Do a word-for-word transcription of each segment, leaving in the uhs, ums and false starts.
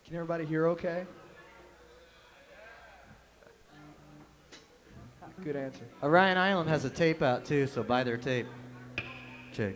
Can everybody hear okay? Good answer. Orion Island has a tape out too, so buy their tape. Check.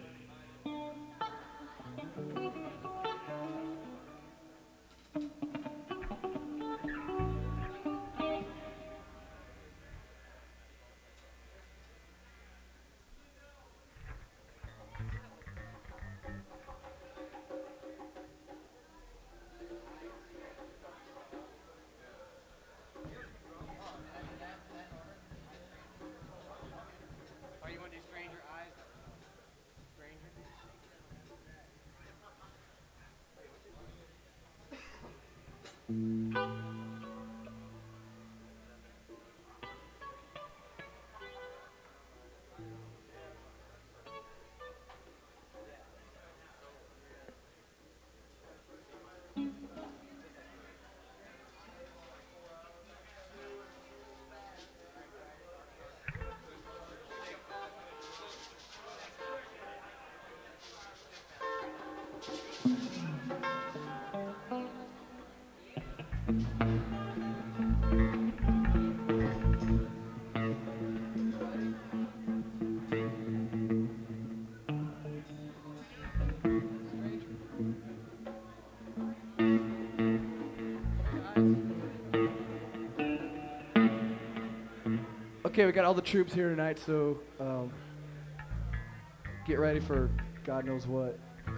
Okay, we got all the troops here tonight, so um, get ready for God knows what.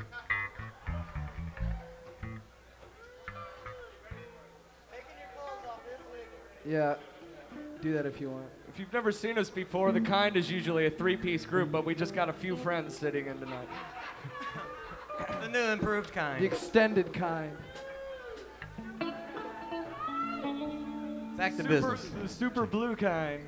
Yeah, do that if you want. If you've never seen us before, The Kind is usually a three-piece group, but we just got a few friends sitting in tonight. The new improved The kind. extended kind. Back to super, business. The super blue kind.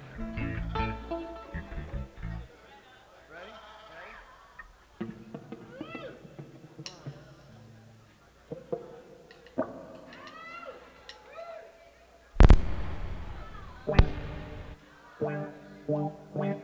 Wow, wow, wow.